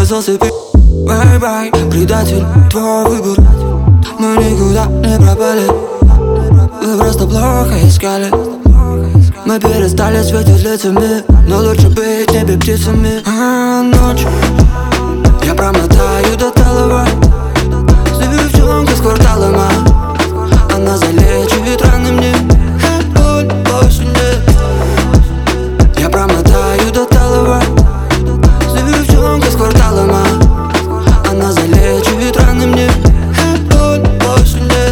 оказался бай-бай, предатель, твой выбор. Мы никуда не пропали, вы просто плохо искали. Мы перестали светить лицами, но лучше быть небе птицами. Ночь, я промотаю до талого. Девчонка с квартала моя, она залечивает раны мне, боль больше нет. Я промотаю до талого. Девчонка с квартала моя, она залечивает раны мне, боль больше нет.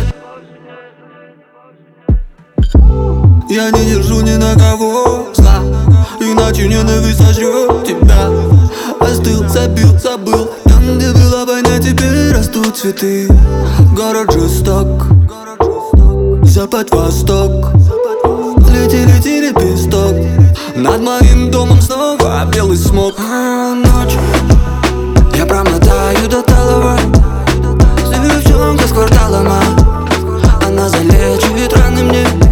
Я не держу ни на кого зла, иначе ненависть сожрет тебя. Остыл, забил, забыл, там, где было понять, теперь растут цветы. Город жесток, запад, восток. Лети, лети, лепесток, над моим домом снова белый смог. Ночь, я промотаю до талого. Девчонка с квартала моя, она залечивает раны мне.